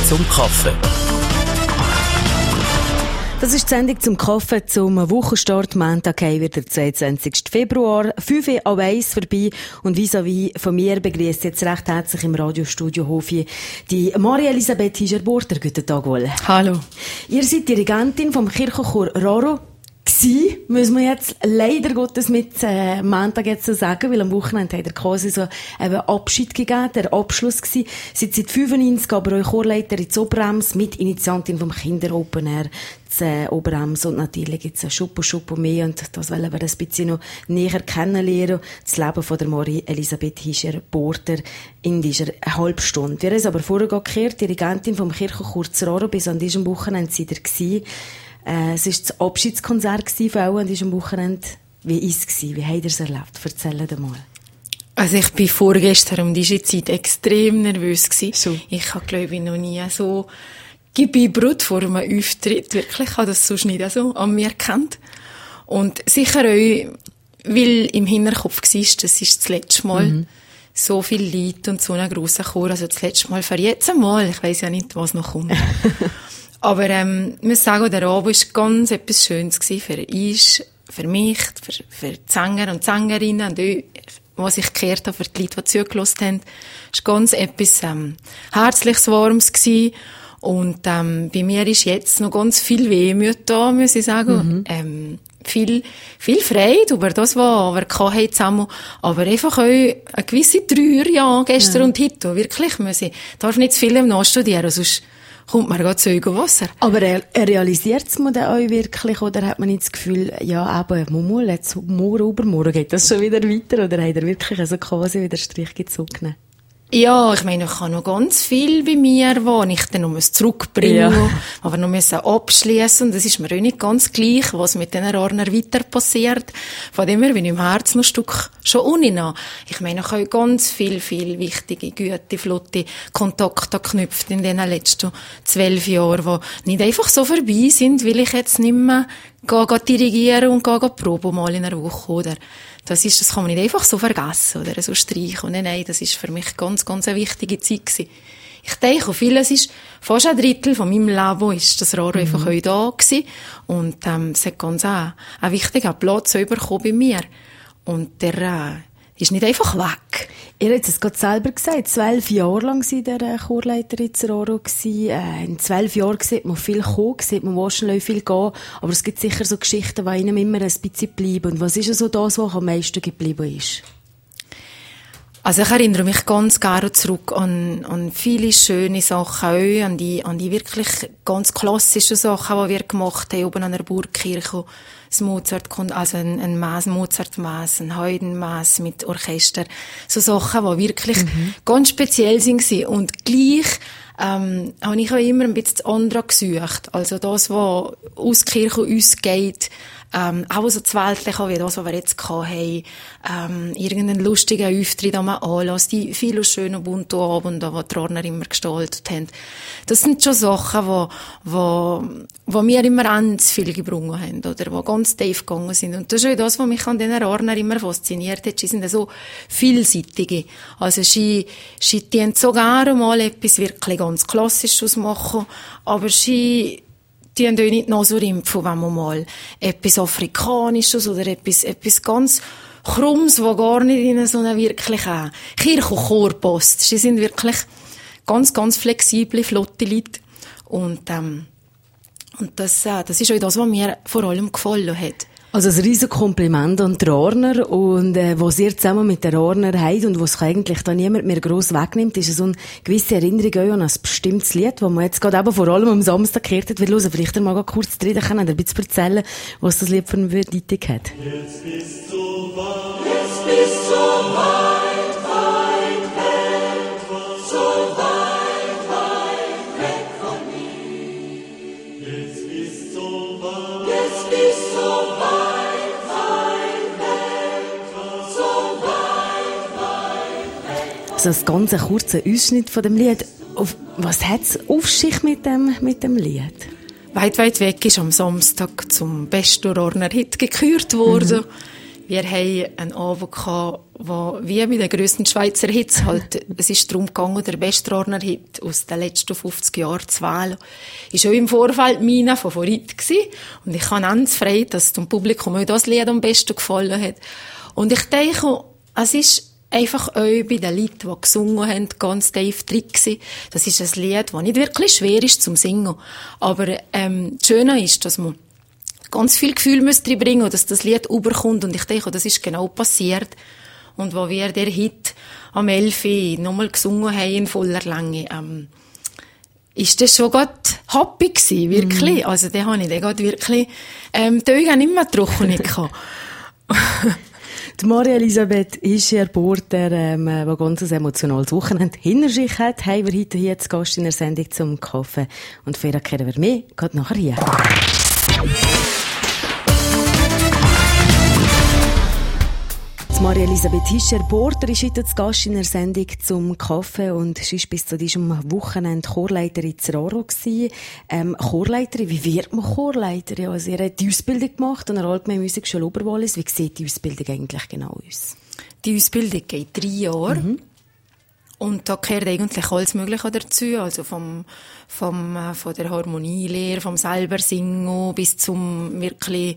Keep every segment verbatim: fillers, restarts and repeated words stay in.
zum Kaffee. Das ist die Sendung zum Kaffee zum Wochenstart. Montag haben wir den zweiundzwanzigsten Februar. fünf Uhr an eins vorbei. Und vis-à-vis von mir begrüßt jetzt recht herzlich im Radiostudio Hofi die Marie-Elisabeth Hischer-Burter. Guten Tag wohl. Hallo. Ihr seid Dirigentin vom Kirchenchor Raro. Gsi, müssen wir jetzt leider Gottes mit äh, Montag jetzt so sagen, weil am Wochenende hat er quasi so einen Abschied gegeben, der Abschluss gsi. Seit seit fünfundneunzig aber euch Chorleiterin zu Oberems, Mitinitiantin vom Kinder-Open Air zu äh, Oberems, und natürlich gibt's ein Schuppo Schuppo mehr, und das wollen wir ein bisschen noch näher kennenlernen, das Leben von der Marie-Elisabeth Hischer-Burter in dieser Halbstunde. Wir haben es aber vorher gekehrt, Dirigentin vom Kirchenchor zu Raro, bis an diesem Wochenende seid ihr gsi. Äh, es war das Abschiedskonzert von allen an diesem Wochenende. Wie war es? Wie habt ihr es erlebt? Erzählt mal. Also ich war vorgestern um diese Zeit extrem nervös gewesen. So. Ich habe, glaube ich, noch nie so gebibbert vor einem Auftritt. Wirklich, ich habe das sonst nicht so an mir gekannt. Und sicher auch, weil im Hinterkopf war, das ist das letzte Mal. Mhm. So viel Leid und so ein grosser Chor. Also das letzte Mal für jetzt einmal. Ich weiss ja nicht, was noch kommt. Aber ähm, ich muss sagen, der Abend war ganz etwas Schönes gewesen für uns, für mich, für, für die Sänger und Sängerinnen und euch, was ich gehört habe, für die Leute, die zugelassen haben. Es war ganz etwas ähm, Herzliches, Warmes gewesen. Und ähm, bei mir ist jetzt noch ganz viel Wehmut da, muss ich sagen. Mhm. Ähm, viel, viel Freude über das, was wir hatten zusammen. Aber einfach auch eine gewisse Trauer, ja, gestern ja. Und heute. Wirklich, muss ich, darf nicht zu viel im Nachstudieren, sonst kommt man gerade Zeug und Wasser. Aber er, er realisiert es man dann auch wirklich, oder hat man nicht das Gefühl, ja, eben, Mumul, jetzt morgen, übermorgen geht das schon wieder weiter, oder hat er wirklich also quasi wieder Strich gezogen? Ja, ich meine, ich habe noch ganz viel bei mir, wo ich dann noch zurückbringen muss, ja. Aber noch müssen abschließen. Und das ist mir auch nicht ganz gleich, was mit diesen Ordnern weiter passiert. Von dem her bin ich im Herzen noch ein Stück schon uninah. Ich meine, ich habe ganz viel, viel wichtige, gute, flotte Kontakte geknüpft in den letzten zwölf Jahren, die nicht einfach so vorbei sind, weil ich jetzt nicht mehr gehe, gehe dirigieren und gehe, gehe proben mal in einer Woche, oder? Das ist, das kann man nicht einfach so vergessen, oder so streichen. Nein, nein, das ist für mich ganz, ganz eine wichtige Zeit gewesen. Ich denke, vieles ist, fast ein Drittel von meinem Leben ist das Raro mhm. einfach auch da gewesen. Und, ähm, es hat ganz auch einen wichtigen Platz bekommen bei mir. Und der, äh, ist nicht einfach weg. Ihr habt es gerade selber gesagt, zwölf Jahre lang war der Chorleiterin zu Raro. Äh, in zwölf Jahren sieht man viel kommen, sieht man wahrscheinlich viel gehen, aber es gibt sicher so Geschichten, die einem immer ein bisschen bleiben. Und was ist so das, was am meisten geblieben ist? Also ich erinnere mich ganz gerne zurück an, an viele schöne Sachen, auch an die, an die wirklich ganz klassischen Sachen, die wir gemacht haben, oben an der Burgkirche. Das Mozart, also ein, ein Mass, Mozart-Mass, ein Haydn-Mass mit Orchester. So Sachen, die wirklich mhm. ganz speziell sind. Und gleich, ähm, habe ich auch immer ein bisschen das andere gesucht. Also das, was aus der Kirche uns geht, ähm, auch so das Weltliche, wie das, was wir jetzt hatten, ähm, irgendeinen lustigen Auftritt am Anlass, die viele schöne bunte Abende, die die Ordner immer gestaltet haben. Das sind schon Sachen, wo, wo, wo mir immer ganz viel gebrungen haben, oder, wo ganz tief gegangen sind. Und das ist auch das, was mich an diesen Ordner immer fasziniert hat. Sie sind so vielseitige. Also, sie, sie tun sogar mal etwas wirklich ganz Klassisches machen, aber sie, die haben auch nicht noch so rimpfen, wenn man mal etwas Afrikanisches oder etwas, etwas ganz Krummes, was gar nicht in so einer wirklichen Kirche und Chor passt. Sie sind wirklich ganz, ganz flexible, flotte Leute. Und, ähm, und das, äh, das ist auch das, was mir vor allem gefallen hat. Also ein riesen Kompliment an die Rarner, und äh, was ihr zusammen mit der Rarner habt und was eigentlich da niemand mehr gross wegnimmt, ist so eine gewisse Erinnerung an ein bestimmtes Lied, das man jetzt gerade eben vor allem am Samstag gehört hat. Wir hören vielleicht mal kurz drin, können wir ein bisschen erzählen, was das Lied für eine Bedeutung hat. Jetzt bist du weit, jetzt bist du weit, weit weg, so weit, weit weg von mir. Jetzt bist du weit, jetzt bist du weit. Also ein ganz kurzer Ausschnitt von dem Lied. Was hat es auf sich mit dem, mit dem Lied? Weit, weit weg ist am Samstag zum besten Rarner Hit gekürt worden. Mhm. Wir haben einen Abend gehabt, wo, wie bei den grössten Schweizer Hits halt, es ist darum gegangen, der beste Rorner-Hit aus den letzten fünfzig Jahren zu wählen. Ist auch im Vorfeld mein Favorit gewesen. Und ich habe ganz frei, dass dem Publikum auch das Lied am besten gefallen hat. Und ich denke, es ist einfach auch bei den Leuten, die gesungen haben, ganz tief drin gewesen. Das ist ein Lied, das nicht wirklich schwer ist zum Singen. Aber, ähm, das Schöne ist, dass man ganz viel Gefühl müsst bringen und dass das Lied überkommt. Und ich denke, das ist genau passiert. Und wo wir der Hit am Elfi nochmal gesungen haben in voller Länge, ähm, ist das schon grad happy gewesen, wirklich. Mm. Also, da habe ich dann grad wirklich, ähm, die Augen nicht mehr trocken gehabt. Die Maria-Elisabeth Hischer-Borter, ähm, die ganz ein emotionales Wochenende hinter sich hat, haben wir heute hier zu Gast in der Sendung zum Kaffee. Und für kehren wir mehr, geht nachher hier. Maria-Elisabeth Hischer-Borter ist heute zu Gast in der Sendung zum Kaffee und sie war bis zu diesem Wochenende Chorleiterin in Raro. Ähm, Chorleiterin, wie wird man Chorleiterin? Also, ihr habt die Ausbildung gemacht an der Allgemeinen Musikschule Oberwallis. Wie sieht die Ausbildung eigentlich genau aus? Die Ausbildung geht drei Jahre. Mhm. Und da gehört eigentlich alles Mögliche dazu. Also vom, vom, äh, von der Harmonielehre, vom selber Singen bis zum wirklich,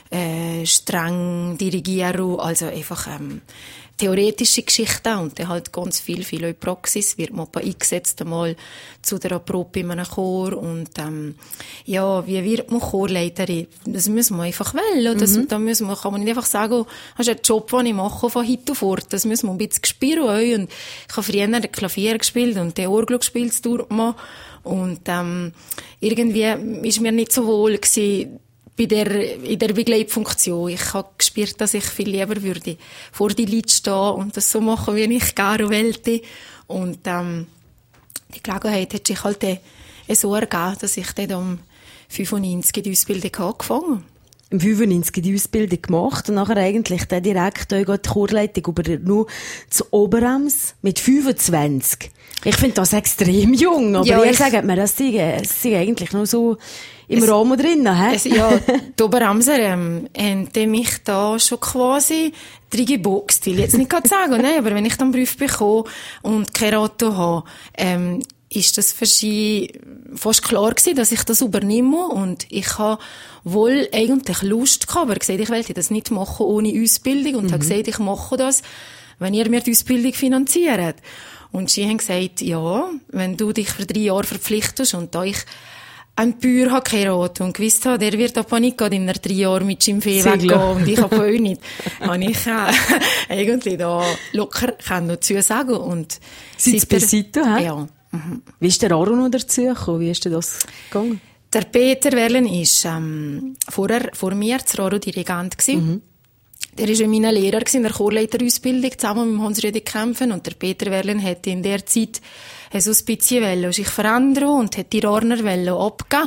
äh, streng Dirigieren. Also einfach, ähm, theoretische Geschichten und dann halt ganz viel, viel in Praxis. Wird man eingesetzt einmal zu der Probe in einem Chor und, ähm, ja, wie wird man Chorleiterin? Das müssen wir einfach wählen. Das, mhm. Da müssen wir, kann man nicht einfach sagen, das ist ein Job, den ich mache von heute fort. Das müssen wir ein bisschen spüren. Und ich habe früher Klavier gespielt und den Orgel gespielt, das tut man. Und, ähm, irgendwie ist mir nicht so wohl gewesen, bei der, in der Begleitfunktion. Ich habe gespürt, dass ich viel lieber würde vor die Leute stehen und das so machen, wie ich gerne wollte. Und, ähm, die Gelegenheit hat sich halt so ergeben, dass ich dann um fünfundneunzig die Ausbildung angefangen habe. Im fünfundneunzig die Ausbildung gemacht und nachher eigentlich dann direkt die Chorleitung über nur zu Oberems mit fünfundzwanzig. Ich finde das extrem jung, aber ja, ihr sagt mir, das sei, sei eigentlich noch so im es, Rahmen drin, hä? Es, ja, die Oberemser, ähm, haben mich da schon quasi reingeboxt. Ich will jetzt nicht gerade sagen, nein, aber wenn ich dann Brief bekomme und kein Auto habe, ähm, ist das für sie fast klar gewesen, dass ich das übernehme. Und ich habe wohl eigentlich Lust gehabt, aber gesagt, ich wollte das nicht machen ohne Ausbildung. Und mhm. habe gesagt, ich mache das, wenn ihr mir die Ausbildung finanziert. Und sie haben gesagt, ja, wenn du dich für drei Jahre verpflichtest und da ich ein Bauer habe geheiratet und gewusst habe, der wird aber nicht gerade in drei Jahren mit Schimpfee weggehen und ich habe auch nicht, habe ich äh, eigentlich da locker kann noch zusagen. Und seit bis heute, hä? Ja. Mhm. Wie ist der Aro noch dazu gekommen? Wie ist denn das gegangen? Der Peter Werlen ist ähm, vorher, vor mir zu Aro Dirigent gewesen. Mhm. Der war mein Lehrer in der Chorleiterausbildung zusammen mit Hans-Rüdi Kämpfen und der Peter Werlen hat in der Zeit so ein bisschen wollen, sich verändern und hat die Rorner wollen abgeben.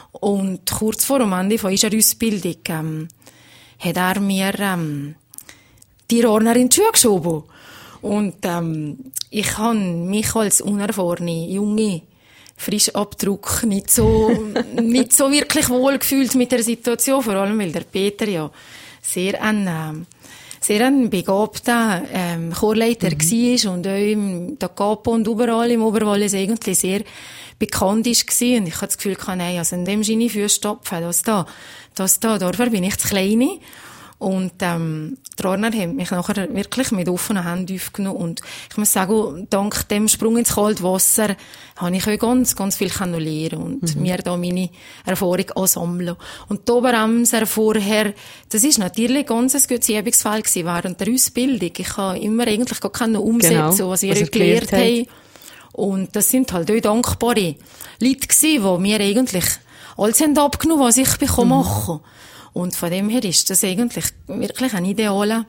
Und kurz vor dem Ende von unserer Ausbildung ähm, hat er mir ähm, die Rorner in die Schuhe geschoben. Und ähm, ich habe mich als unerfahrene, junge, frisch Abdruck nicht so, nicht so wirklich wohl gefühlt mit der Situation, vor allem weil der Peter ja sehr ein, äh, sehr ein begabter ähm, Chorleiter mhm. war und auch im Da Capo und überall im Oberwallis eigentlich sehr bekannt war. Und ich hatte das Gefühl, nein, also in dem Schiene für stopfen, das da, das da, dafür bin ich zu klein. Und, ähm, die Rorner haben mich nachher wirklich mit offenen Händen aufgenommen. Und ich muss sagen, dank dem Sprung ins kalte Wasser habe ich auch ganz, ganz viel lernen und mhm. mir da meine Erfahrung ansammeln. Und die Oberemser vorher, das ist natürlich ganz ein gutes Übungsfeld gewesen während der Ausbildung. Ich habe immer eigentlich gar keine Umsetzung, genau, was wir was gelernt haben. Und das sind halt auch dankbare Leute gewesen, die mir eigentlich alles haben abgenommen, was ich bekommen mhm. machen. Und von dem her ist das eigentlich wirklich ein idealer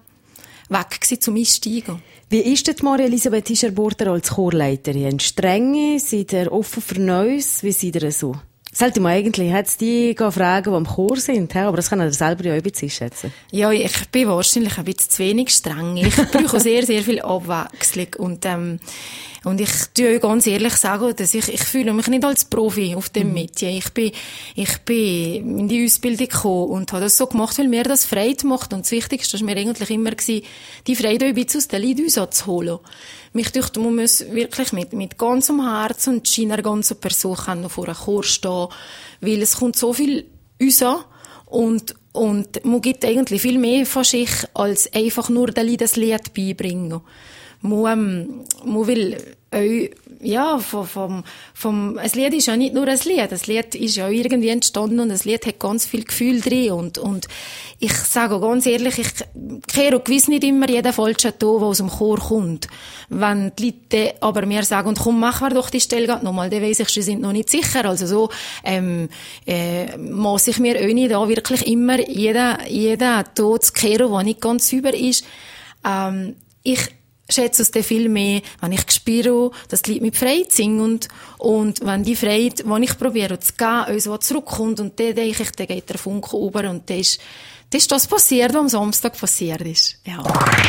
Weg gewesen, zum Einsteigen. Wie ist denn Maria-Elisabeth Hischer-Borter als Chorleiterin? Strenge? Seid ihr offen für Neues? Wie seid ihr so? Sollte man eigentlich jetzt die fragen, die am Chor sind, aber das kann er selber ja auch ein bisschen einschätzen. Ja, ich bin wahrscheinlich ein bisschen zu wenig streng. Ich brauche sehr, sehr viel Abwechslung und, ähm, und ich tue euch ganz ehrlich sagen, dass ich, ich fühle mich nicht als Profi auf dem Metier. Ich bin, ich bin in die Ausbildung gekommen und habe das so gemacht, weil mir das Freude macht. Und das Wichtigste war mir eigentlich immer gewesen, die Freude ein bisschen aus den Leuten rauszuholen. Mich dachte, man muss wirklich mit, mit ganzem Herz und scheiner ganzer Person kann noch vor einem Chor stehen, weil es kommt so viel raus und, und man gibt eigentlich viel mehr von sich, als einfach nur den Leuten das Lied beibringen. Man, ähm, man will euch, ja, vom, vom, vom, ein Lied ist ja nicht nur ein Lied. Das Lied ist ja irgendwie entstanden und das Lied hat ganz viel Gefühl drin und, und ich sage ganz ehrlich, ich kehre gewiss nicht immer jeden falschen Ton, der aus dem Chor kommt. Wenn die Leute aber mir sagen, und komm, mach wir doch die Stelle grad nochmal, dann weiss ich, sie sind noch nicht sicher. Also so, ähm, äh, muss ich mir auch nicht da wirklich immer jeden, jeden Ton zu kehren, der nicht ganz sauber ist. Ähm, ich schätze es dann viel mehr, wenn ich spüre, dass die Leute mit Freude singen und, und wenn die Freude, die ich probiere zu geben, uns so zurückkommt und dann denke ich, dann geht der Funke über und dann ist, dann ist das passiert, was am Samstag passiert ist. Ja.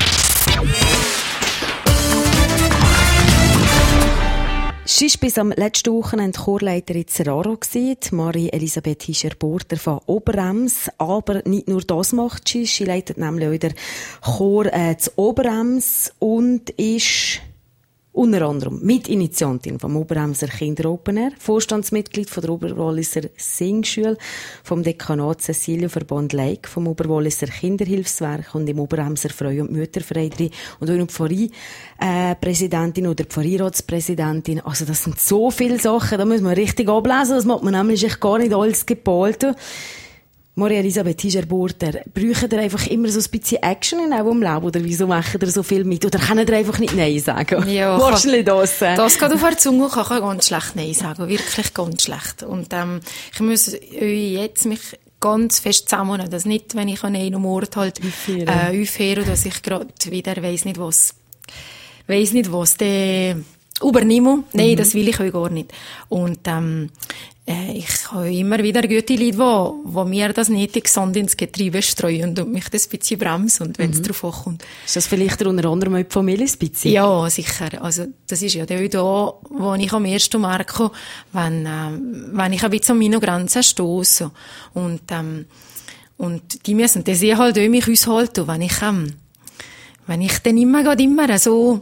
Sie war bis am letzten Wochenende Chorleiterin in Raro, Marie-Elisabeth Hischer-Burter von Oberems. Aber nicht nur das macht sie. Sie leitet nämlich auch den Chor äh, zu Oberems und ist unter anderem Mitinitiantin vom Oberemser Kinder Open Air, Vorstandsmitglied von der Oberwalliser Singschule, vom Dekanat Cäcilia-Verband Leik, vom Oberwalliser Kinderhilfswerk und im Oberemser Freu- und Mütterverein und auch noch die Pfarrei-Präsidentin oder die Pfarreiratspräsidentin. Also das sind so viele Sachen, da muss man richtig ablesen, das macht man nämlich echt gar nicht alles geballt. Marie-Elisabeth Hischer-Burter, braucht ihr einfach immer so ein bisschen Action in eurem Leben? Oder wieso macht ihr so viel mit? Oder könnt ihr einfach nicht Nein sagen? Ja, wahrscheinlich das. Das geht auf der Zunge, kann ich ganz schlecht Nein sagen. Wirklich ganz schlecht. Und, ähm, ich muss euch jetzt mich ganz fest zusammennehmen. Das nicht, wenn ich an einem Ort halt, äh, aufhöre, dass ich gerade wieder weiss nicht was, weiss nicht was, der, übernehme. Nein, mhm. Das will ich euch gar nicht. Und, ähm, äh, ich habe immer wieder gute Leute, die, die mir das nötige Sand ins Getriebe streuen und mich das ein bisschen bremsen, und wenn es mhm. drauf ankommt. Ist das vielleicht unter anderem auch die Familie ein bisschen? Ja, sicher. Also, das ist ja auch da, wo ich am ersten merke, wenn, äh, wenn ich ein bisschen an meine Grenzen stosse. Und, ähm, und die müssen das eh halt auch mich aushalten, wenn ich, ähm, wenn ich dann immer, gerade immer so,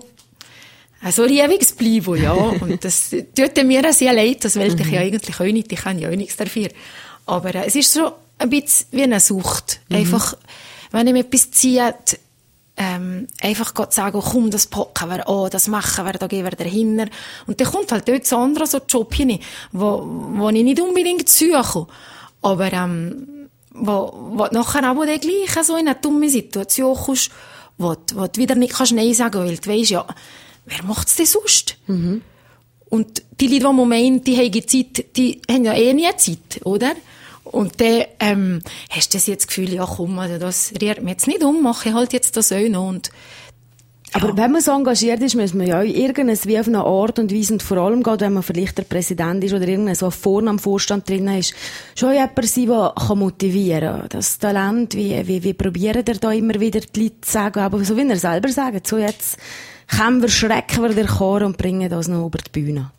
so liebig bleiben, ja. Und das tut mir auch sehr leid, das will ich ja eigentlich auch nicht, ich kann ja auch nichts dafür. Aber äh, es ist so ein bisschen wie eine Sucht. Mhm. Einfach, wenn ich mir etwas zieht, ähm, einfach Gott sagen, komm, das packen wir an, das machen wir, da gehen wir dahinter. Und dann kommt halt dort so andere so Job hinein, wo, wo ich nicht unbedingt suche. Aber, ähm, wo, wo nachher auch dann gleich so in eine dumme Situation kommst, wo, wo du wieder nicht kannst Nein sagen, weil du weisst, ja, wer macht's denn sonst? Mhm. Und die Leute, die man meint, die haben Zeit, die haben ja eh nie Zeit, oder? Und dann, ähm, hast du das jetzt das Gefühl, ja komm, also das rührt mir jetzt nicht um, mache ich halt jetzt das auch noch. Und, ja. Aber wenn man so engagiert ist, muss man ja irgendwas wie auf eine Art und Weise, und vor allem gerade, wenn man vielleicht der Präsident ist oder irgendein so vorne am Vorstand drin ist, schon jemand sein, der kann motivieren kann. Das Talent, wie, wie, wie probiert er da immer wieder die Leute zu sagen, aber so wie er selber sagt, so jetzt, kommen wir, schrecken wir den Chor und bringen das noch über die Bühne.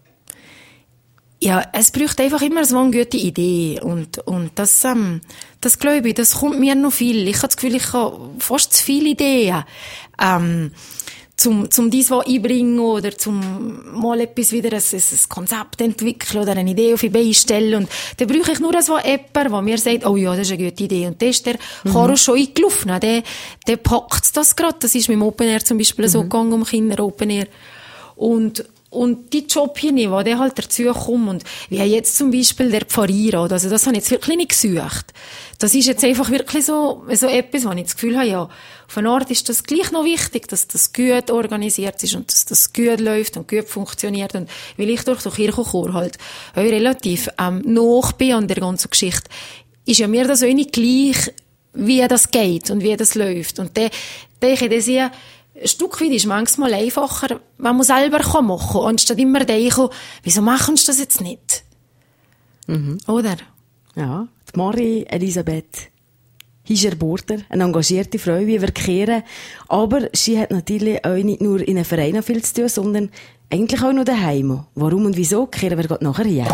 Ja, es braucht einfach immer so eine gute Idee. Und, und das, ähm, das glaube ich, das kommt mir noch viel. Ich habe das Gefühl, ich habe fast zu viele Ideen, ähm, zum, zum dies was einbringen oder zum mal etwas wieder ein, ein Konzept entwickeln oder eine Idee auf die Beine stellen. Und dann brauche ich nur so jemanden, der mir sagt, oh ja, das ist eine gute Idee. Und dann ist der mhm. Chor schon eingelaufen. Der, der packt das gerade. Das ist mit dem Open Air zum Beispiel mhm. so gegangen, um Kinder Open Air. Und, Und die Job hier nicht, die halt dazu kommen. Und wie jetzt zum Beispiel der Pfarreirat, also das habe ich jetzt wirklich nicht gesucht. Das ist jetzt einfach wirklich so, so etwas, wo ich das Gefühl habe, ja, auf eine Art ist das gleich noch wichtig, dass das gut organisiert ist und dass das gut läuft und gut funktioniert. Und weil ich durch den Kirchenchor halt auch relativ ähm, nach bin an der ganzen Geschichte, ist ja mir das auch nicht gleich, wie das geht und wie das läuft. Und dann denke ich, das ja, ein Stück weit ist manchmal einfacher, wenn man selber machen kann, anstatt immer denken, wieso machen sie das jetzt nicht? Mhm. Oder? Ja, die Marie Elisabeth Hischer-Burter, eine engagierte Frau, wie wir kehren. Aber sie hat natürlich auch nicht nur in einem Verein viel zu tun, sondern eigentlich auch noch daheim. Warum und wieso, kehren wir gerade nachher hier.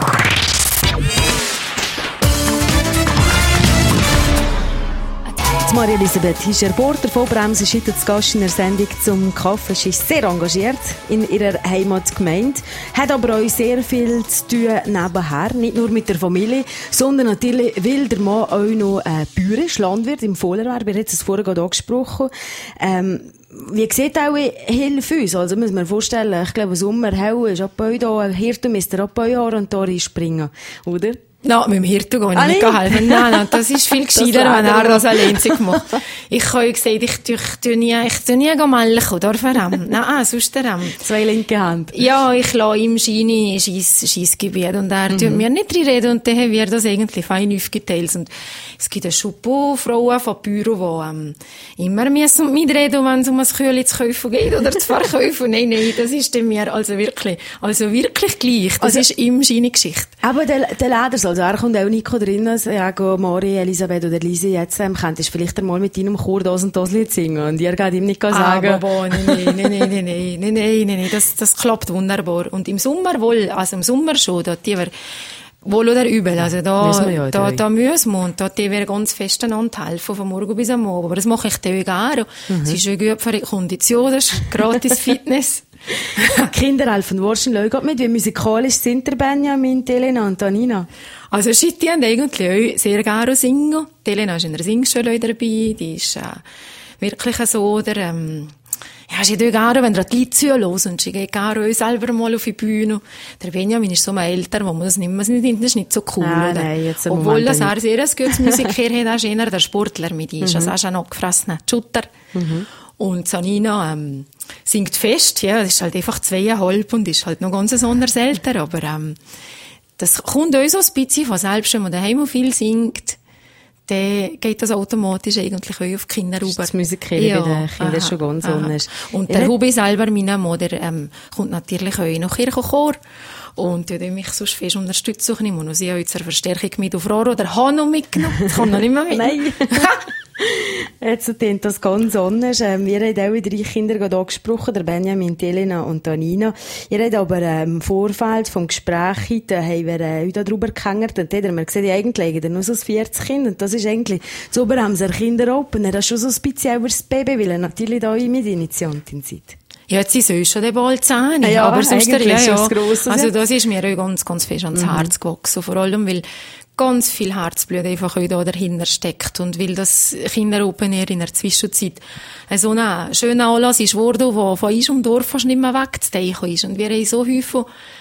Die Marie Elisabeth Hischer-Burter von Bremse ist heute zu Gast in der Sendung zum Kaffee. Sie ist sehr engagiert in ihrer Heimatgemeinde, hat aber auch sehr viel zu tun nebenher, nicht nur mit der Familie, sondern natürlich, weil der Mann auch noch äh, Bauer ist, Landwirt im Vollerwerb. Er hat es vorher gerade angesprochen. Ähm, Wie sieht auch Hilfe uns? Also muss man sich vorstellen, ich glaube, Sommer, hell ist Abbau da, ein Hirte müsste Abbaujahr und da reinspringen, oder? No, mit dem Hirten gehe ich ah, nicht helfen. Nein, nein, das ist viel gescheiter, wenn er das allein macht. Ich habe ja gesagt, ich tue, ich tue nie, ich tue nie melken, darf er am. Nein, ah, sonst der am. Zwei linke Hand. Ja, ich lasse ihm Scheine Scheissgebiet und er mhm. tut mir nicht reinreden und dann haben wir das eigentlich fein aufgeteilt. Und es gibt eine Schuppe Frauen von Büro, die ähm, immer müssen mitreden, wenn es um ein Kühle zu kaufen geht oder zu verkaufen. Nein, nein, das ist dann mir also wirklich, also wirklich gleich. Das also, ist ihm seine Geschichte. Aber der, der Leder, also er kommt auch Nico drin, also Marie, Elisabeth oder Lise, jetzt ähm, könntest du vielleicht einmal mit deinem Chor das und das Lied singen und ihr geht ihm nicht sagen. Ah, Bobo, nein, nein, nein, nein, nein, nein, nein, nein, nein, das, das klappt wunderbar. Und im Sommer wohl, also im Sommer schon, da die wir wohl oder übel, also da, ja da, da müssen wir und da die wir ganz fest einander helfen, von morgen bis am Abend. Aber das mache ich dann auch. Mhm. Es ist schon gut für die Kondition, das ist gratis Fitness. Kinder helfen wahrscheinlich auch mit. Wie musikalisch sind der Benjamin, Elena und Anina? Also, die haben eigentlich auch sehr gerne singen. Die Elena ist in der Singschule dabei. Die ist äh, wirklich so, oder, ähm, ja, sie tut gerne, wenn er die Lieder zuhört und sie geht gerne auch selber mal auf die Bühne. Der Benjamin ist so mal älter, wo man das nicht mehr, das ist nicht so cool, ah, oder? Nein, jetzt obwohl das er sehr ein gutes Musiker hat, ist eher der Sportler mit ihm. Mhm. Also, er ist auch noch gefressen, Schutter. Mhm. Und Sanina, ähm, singt fest, ja, das ist halt einfach zweieinhalb und ist halt noch ganz anders älter, aber, ähm, das kommt auch so ein bisschen von selbst, wenn man daheim viel singt, dann geht das automatisch eigentlich auch auf die Kinder rüber. Das Musiker ja, bei den Kindern ist schon ganz anders. Und der ja. Hobby selber, mein Mann, der, ähm, kommt natürlich auch noch Kirchenchor. Und der mich sonst fest unterstützt. Ich nehme noch sie auch zur Verstärkung mit auf Rohr oder habe noch mitgenommen. Das kann noch nicht mehr mit. Nein. Jetzt klingt das ganz anders. Ähm, wir haben auch drei Kinder gerade angesprochen, der Benjamin, die Elena und Anina. Ihr habt aber ähm, im Vorfeld vom Gespräch heute, haben wir äh, darüber gehängt und dann haben wir gesehen, die eigentlich liegen nur so vierzig Kinder. Und das ist eigentlich zu Oberhamser Kinderopen. Er hat schon so ein bisschen über das Baby, weil er natürlich da mit Initiantin seid. Ja, jetzt ist es schon der bald zehn. Ja, aber sonst der, ja, ja. Das also das ist mir auch ganz, ganz fest ans mhm. Herz gewachsen. Vor allem, weil ganz viel Herzblut einfach auch da dahinter steckt. Und weil das Kinderopen Air in der Zwischenzeit so ein schöner Anlass ist worden, wo von uns im Dorf fast nicht mehr wegzudenken ist. Und wir haben so häufig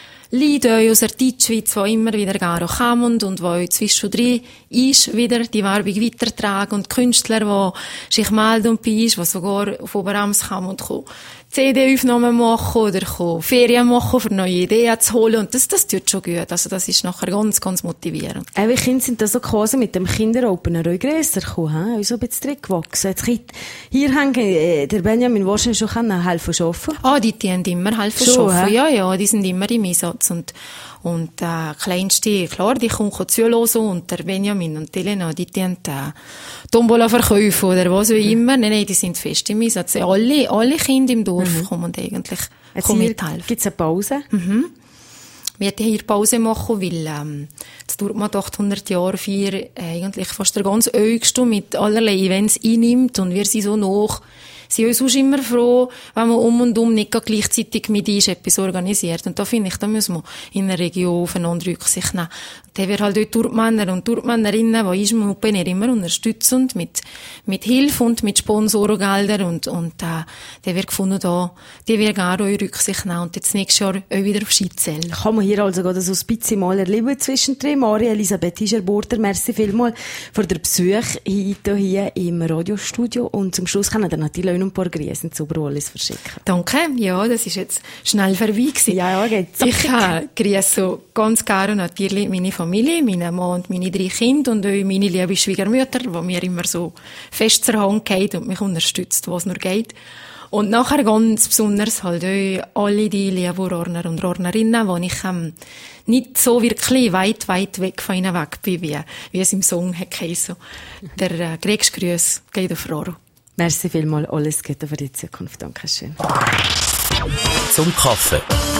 Leute aus der Deutschschweiz, die immer wieder gerne kommen und die zwischendrin ist wieder die Werbung weitertragen und Künstler, die sich melden und bei uns, die sogar auf Oberams kommen und kommen. C D-Aufnahmen machen oder Ferien machen, für neue Ideen zu holen. Und das, das tut schon gut. Also, das ist nachher ganz, ganz motivierend. Äh, wie Kinder sind da so quasi mit dem Kinderopener auch grösser gekommen, he? So ein bisschen drin gewachsen. Jetzt, hier hängen, äh, der Benjamin wahrscheinlich schon können helfen arbeiten. Ah, die, die haben immer helfen arbeiten. Ja, ja, die sind immer im Einsatz. Und, und, äh, Kleinste, klar, die kommen zuhören und der Benjamin und die Elena, die, die haben, äh, Tombola verkaufen oder was auch immer. Nein, nein, die sind fest im Einsatz. Alle, alle Kinder im Dorf mhm. kommen eigentlich mithelfen. Gibt es eine Pause? Mhm. Wir hätten hier Pause machen, weil ähm, das Dortmund achthundert Jahre vier äh, eigentlich fast der ganze Ögste mit allerlei Events einnimmt und wir sind so noch. Sie sind sonst immer froh, wenn man um und um nicht gleichzeitig mit uns etwas organisiert. Und da finde ich, da müssen wir in der Region aufeinander Rücksicht nehmen. Und dann wird halt dort Dortmänner und Dortmännerinnen, die uns Open Air immer unterstützen mit, mit Hilfe und mit Sponsorengeldern und, und, äh, der wird gefunden da, die wird gerne auch Rücksicht nehmen und jetzt nächstes Jahr auch wieder auf Ski zählen. Kann man hier also gerade so ein bisschen mal erleben zwischendrin. Marie Elisabeth Hischer-Burter, merci vielmal für den Besuch heute hier im Radiostudio und zum Schluss können wir natürlich auch noch ein paar Grüße zu Oberwallis verschicken. Danke, ja, das ist jetzt schnell vorbei gewesen. Ja, ja, geht's. Ich äh, grüße so ganz gerne natürlich meine Familie, meinen Mann und meine drei Kinder und auch meine liebe Schwiegermutter, die mir immer so fest zur Hand geht und mich unterstützt, was nur geht. Und nachher ganz besonders halt auch alle die lieben Rorner und Rornerinnen, wo ich ähm, nicht so wirklich weit, weit weg von ihnen weg bin, wie, wie es im Song hat geheißen. Der äh, Grüß geht auf Roro. Merci vielmals, alles Gute für die Zukunft. Dankeschön. Zum Kaffee.